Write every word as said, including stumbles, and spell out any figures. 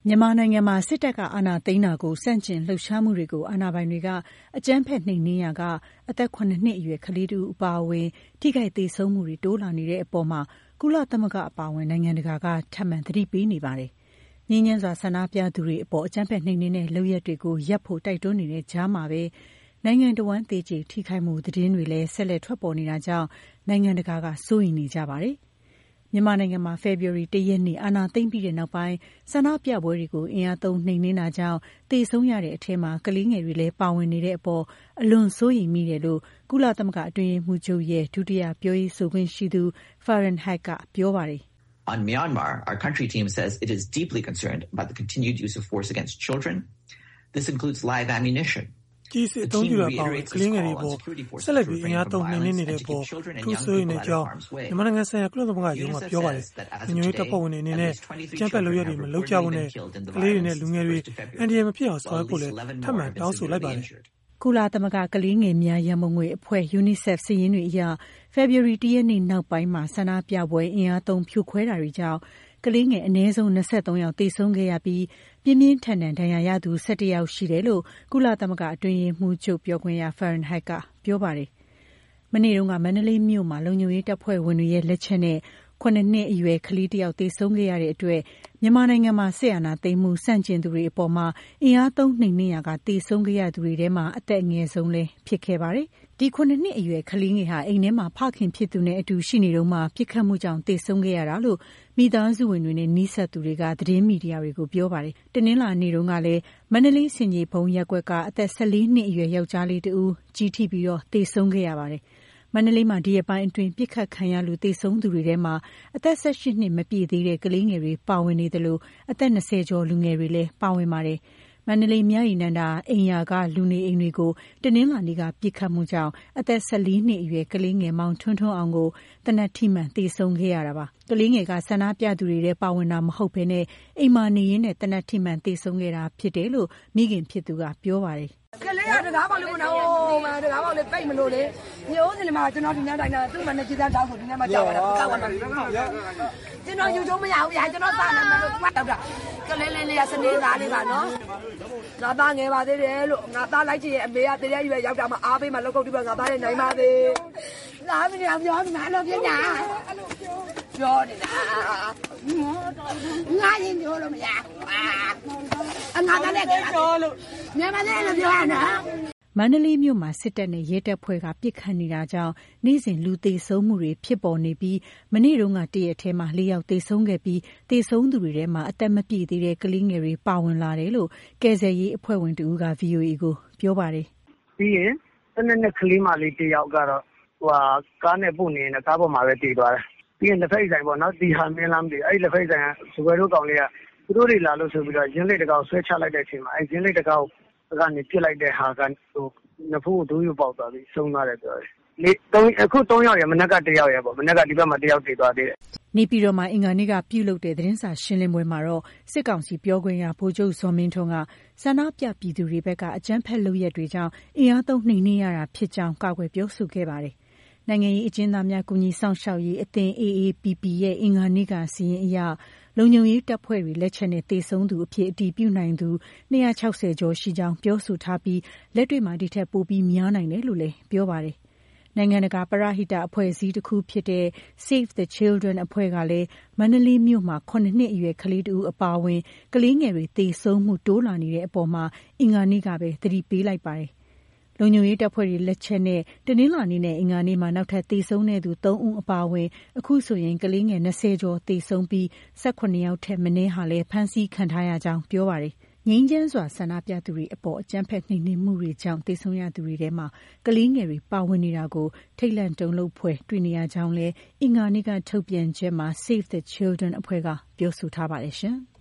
မြန်မာနိုင်ငံမှာစစ်တပ်ကအာဏာသိမ်းတာကိုဆန့်ကျင်လှုပ်ရှားမှုတွေကိုအာဏာပိုင်တွေကအကြမ်းဖက်နှိမ်နင်းရာကအသက်ခုနှစ်အရွယ်ကလေးတူအပါအဝင်ထိခိုက်သေဆုံးမှုတွေတိုးလာနေတဲ့အပေါ်မှာကုလသမဂ္ဂအပါအဝင်နိုင်ငံတကာကထပ်မံသတိပေးနေပါတယ်။ငြိမ်းချမ်းစွာဆန္ဒပြသူတွေအပေါ်အကြမ်းဖက်နှိမ်နင်းတဲ့လုပ်ရပ်တွေကိုရပ်ဖို့တိုက်တွန်းနေတဲ့ကြားမှာပဲနိုင်ငံတော်ဝန်သေကြေထိခိုက်မှုသတင်းတွေလည်းဆက်လက်ထွက်ပေါ်နေတာကြောင့်နိုင်ငံတကာကစိုးရိမ်နေကြပါတယ်။မြန်မာနိုင်ငံမှာဖေဖော်ဝါရီလရက်နေ့အာဏာသိမ်းပြီးတဲ့နောက်ပိုင်းဆန္ဒပြပွဲတွေကိုအင်အားသုံးနှိမ်နင်းတာကြောင့်သေဆုံးရတဲ့အထက်မှာကလေးငယ်တွေလည်းပါဝင်နေတဲ့အပေါ်အလွန်စိုးရိမ်မိတယ်လို့ကုလသမဂ္ဂအတွင်းရေးမှူးချုပ်ရဲ့ဒုတိယပြောရေးဆိုခွင့်ရှိသူ Farhan Haq ကပြောပါတယ်။ On Myanmar, our country team says it is deeply concerned about the continued use of force against children. This includes live ammunition. ကြီးစစ်အသုံးပြုတာပါကလေးငယ်တွေပေါ်ဆက်လက်ပြီးအင်အားသုံးနှိမ်နင်းနေတဲ့ပေါ်ထူးဆိုးနေကြောင်းမြန်မာနိုင်ငံဆိုင်ရာကုလသမဂ္ဂရုံးကပြောပါတယ်။ညွှန်တပ်ဖွဲ့ဝင်တွေအနေနဲ့ကျန်းဖက်လုပ်ရတွေမလုပ်ကြဘူးနဲ့ကလေးတွေနဲ့လူငယ်တွေအန်ဒီရမဖြစ်အောင်ဆောင်ရွက်ဖို့လည်းထပ်မံတောင်းဆိုလိုက်ပါတယ်။ကုလသမဂ္ဂကလေးငယ်များရန်ပုံငွေအဖွဲ့ UNICEF စာရင်းတွေအရဖေဖော်ဝါရီလရက်နေ့နောက်ပိုင်းမှာဆန္ဒပြပွဲအင်အားသုံးဖြိုခွဲတာတွေကြောင့်ကလေးငယ်အနည်းဆုံး၂၃ယောက်သေဆုံးခဲ့ရပြီးပြင်းပြင်းထန်ထန်ဒဏ်ရာရသူ၁၁ယောက်ရှိတယ်လို့ကုလသမဂ္ဂအတွင်းရေးမှူးချုပ်ပြောခွင့်ရ Farhan Haq ကပြောပါတယ်။မနေ့တုန်းကမန္တလေးမြို့မှာလုံခြုံရေးတပ်ဖွဲ့ဝင်တွေရဲ့လက်ချက်နဲ့ခုနှစ်အရွယ်ကလေးတစ်ယောက်သေဆုံးခဲ့ရတဲ့အတွက်မြန်မာနိုင်ငံမှာစစ်အာဏာသိမ်းမှုဆန့်ကျင်သူတွေအပေါ်မှာအင်အားသုံးနှိမ်နင်းရာကသေဆုံးခဲ့ရသူတွေထဲမှာအသက်အငယ်ဆုံးလည်းဖြစ်ခဲ့ပါတယ်။ဒီခုနှစ်အရွယ်ကလေးငယ်ဟာအိမ်ထဲမှာဖခင်ဖြစ်သူနဲ့အတူရှိနေတုန်းမှာပြစ်ခတ်မှုကြောင့်သေဆုံးခဲ့ရတာလို့မိသားစုဝင်တွေနဲ့နှိစက်သူတွေကသတင်းမီဒီယာတွေကိုပြောပါတယ်။တနင်္လာနေ့တုန်းကလည်းမန္တလေးဆင်ကြီးဘုံရက်ကွက်ကအသက်၁၄နှစ်အရွယ်ယောက်ျားလေးတဦးကြီးထိပြီးတော့သေဆုံးခဲ့ရပါတယ်။မန္တလေးမှာဒီရက်ပိုင်းအတွင်းပြစ်ခတ်ခံရလို့သေဆုံးသူတွေထဲမှာအသက်၁၈နှစ်မပြည့်သေးတဲ့ကလေးငယ်တွေပါဝင်နေတယ်လို့အသက်၂၀ကျော်လူငယ်တွေလည်းပါဝင်ပါတယ်။မန္တလေးမြရီနန္ဒာအိမ်ယာကလူနေအိမ်တွေကိုတနင်္လာနေ့ကပြစ်ခတ်မှုကြောင့်အသက်၁၄နှစ်အရွယ်ကလေးငယ်မောင်ထွန်းထွန်းအောင်ကိုတနက်ထိမှန်သေဆုံးခဲ့ရတာပါ။ကလေးငယ်ကဆန္ဒပြသူတွေထဲပါဝင်တာမဟုတ်ဘဲနဲ့အိမ်မာနေရင်းနဲ့တနက်ထိမှန်သေဆုံးခဲ့တာဖြစ်တယ်လို့မိခင်ဖြစ်သူကပြောပါတယ်။ကလေးကတကားပေါက်လို့မနာဘူးမတကားပေါက်လေးပိတ်မလို့လေမျိုးစင်မှာကျွန်တော်ဒီနေ့တိုင်းတာသူ့မနဲ့ကြည်စမ်းတောင်းဆိုဒီနေ့မှကြောက်ရတာကောက်သွားတယ်ကျွန်တော်ယူချုံမရဘူးဗျာကျွန်တော်စားနေတယ်လို့တွတ်တာကလေးလေးလေးကစနေသားလေးပါနော်ငါသားငယ်ပါသေးတယ်လို့ငါသားလိုက်ချင်ရဲ့အမေကတည်းကရွယ်ရောက်တာမှအားပေးမှလောက်ကုတ်တိပဲငါသားနဲ့နိုင်ပါသေးလာမနေအောင်ပြောနေမှာလို့ပြညာပြောနေတာငါရင်ပြောလို့မရအငါသားနဲ့ပြောလို့မြန်မာနဲ့လည်းပြောရနော်မန္တလေးမြို့မှာစစ်တပ်နဲ့ရဲတပ်ဖွဲ့ကပြစ်ခတ်နေတာကြောင့်နေ့စဉ်လူသေဆုံးမှုတွေဖြစ်ပေါ်နေပြီးမနေ့တုန်းကတရက်ထဲမှာ၄ယောက်သေဆုံးခဲ့ပြီးသေဆုံးသူတွေထဲမှာအသက်မပြည့်သေးတဲ့ကလေးငယ်တွေပါဝင်လာတယ်လို့ကယ်ဆယ်ရေးအဖွဲ့ဝင်တဦးက ဗွီအိုအေ ကိုပြောပါတယ်။ပြီးရင်တနက်နဲ့ကလေးမလေးတယောက်ကတော့ဟိုကားနဲ့ပို့နေတယ်ကားပေါ်မှာပဲတည်သွားတယ်။ပြီးရင်လက်ဖက်ဆိုင်ပေါ့နော်ဒီဟာမင်းလားမသိအဲ့လက်ဖက်ဆိုင်ကဇွဲတို့ကောင်လေးကသူတို့တွေလာလို့ဆိုပြီးတော့ရင်းလက်တကောက်ဆွဲချလိုက်တဲ့အချိန်မှာအဲ့ရင်းလက်တကောက်ကနေပြစ်လိုက်တဲ့ဟာကဟိုနှစ်ဖူးဒူးရပေါက်သွားပြီးဆုံးသွားတယ်ပြောတယ်။လေသုံးအခုသုံးယောက်ရမနက်ကတယောက်ရပေါ့မနက်ကဒီဘက်မှာတယောက်တည်သွားသေးတယ်။နေပြည်တော်မှာအင်္ဂါနေ့ကပြုလုပ်တဲ့သတင်းစာရှင်းလင်းပွဲမှာတော့စစ်ကောင်စီပြောခွင့်ရဗိုလ်ချုပ်ဇော်မင်းထွန်းကဆန္ဒပြပြည်သူတွေဘက်ကအကြမ်းဖက်လုပ်ရက်တွေကြောင့်အင်အားသုံးနှိမ်နင်းရတာဖြစ်ကြောင်းကာကွယ်ပြောဆိုခဲ့ပါတယ်။နိုင်ငံရေးအကျဉ်းသားများကူညီဆောင်ရှောက်ရေးအသင်း အေအေပီပီ ရဲ့အင်္ဂါနေ့ကစီရင်အရလုံခြုံရေးတပ်ဖွဲ့တွေလက်ချက်နဲ့သေဆုံးသူအဖြစ်အတည်ပြုနိုင်သူ၂၆၀ကျော်ရှိကြောင်းပြောဆိုထားပြီးလက်တွေ့မှာဒီထက်ပိုပြီးများနိုင်တယ်လို့လည်းပြောပါတယ်။နိုင်ငံတကာပရဟိတအဖွဲ့အစည်းတစ်ခုဖြစ်တဲ့ Save the Children အဖွဲ့ကလည်းမန္တလေးမြို့မှာခုနှစ်အရွယ်ကလေးတူအပါအဝင်ကလေးငယ်တွေသေဆုံးမှုတိုးလာနေတဲ့အပေါ်မှာအင်္ဂါနေ့ကပဲသတိပေးလိုက်ပါတယ်။လုံခြုံရေးတပ်ဖွဲ့တွေလက်ချက်နဲ့တနင်္လာနေ့နဲ့အင်္ဂါနေ့မှာနောက်ထပ်သေဆုံးတဲ့သူ၃ဦးအပါအဝင်အခုဆိုရင်ကလေးငယ်၂၀ကျော်သေဆုံးပြီး၁၈ယောက်ထက်မနည်းဟာလည်းဖမ်းဆီးခံထားရကြောင်းပြောပါတယ်။ငြိမ်းချမ်းစွာဆန္ဒပြသူတွေအပေါ်အကြမ်းဖက်နှိမ်နင်းမှုတွေကြောင့်သေဆုံးရသူတွေထဲမှာကလေးငယ်တွေပါဝင်နေတာကိုထိတ်လန့်တုန်လှုပ်ဖွယ်တွေ့နေရကြောင်းလည်းအင်္ဂါနေ့ကထုတ်ပြန်ချက်မှာ Save the Children အဖွဲ့ကပြောဆိုထားပါတယ်ရှင်။